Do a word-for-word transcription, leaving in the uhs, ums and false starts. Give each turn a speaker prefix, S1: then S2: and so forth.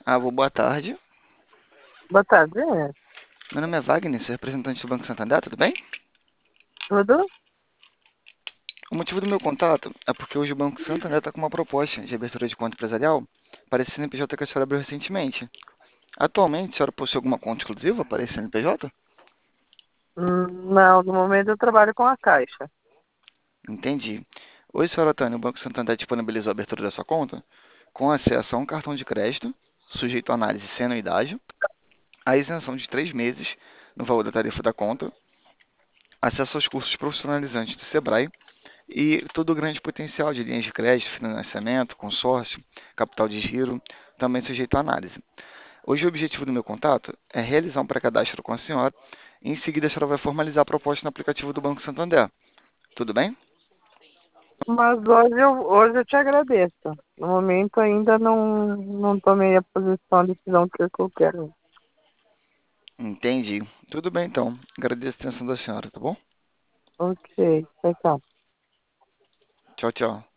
S1: Alô, boa tarde.
S2: Boa tarde, é.
S1: Meu nome é Wagner, sou representante do Banco Santander, tudo bem?
S2: Tudo?
S1: O motivo do meu contato é porque hoje o Banco Santander está com uma proposta de abertura de conta empresarial para esse C N P J que a senhora abriu recentemente. Atualmente, a senhora possui alguma conta exclusiva para esse C N P J?
S2: Hum, Não, no momento eu trabalho com a Caixa.
S1: Entendi. Hoje, senhora Tânia, o Banco Santander disponibilizou a abertura da sua conta com acesso a um cartão de crédito, sujeito a análise sem anuidade, a isenção de três meses no valor da tarifa da conta, acesso aos cursos profissionalizantes do Sebrae e todo o grande potencial de linhas de crédito, financiamento, consórcio, capital de giro, também sujeito à análise. Hoje o objetivo do meu contato é realizar um pré-cadastro com a senhora e em seguida a senhora vai formalizar a proposta no aplicativo do Banco Santander. Tudo bem?
S2: Mas hoje eu, hoje eu te agradeço. No momento ainda não, não tomei a posição, a decisão que eu quero.
S1: Entendi. Tudo bem então. Agradeço a atenção da senhora, tá bom?
S2: Ok, tchau, tchau.
S1: Tchau, tchau.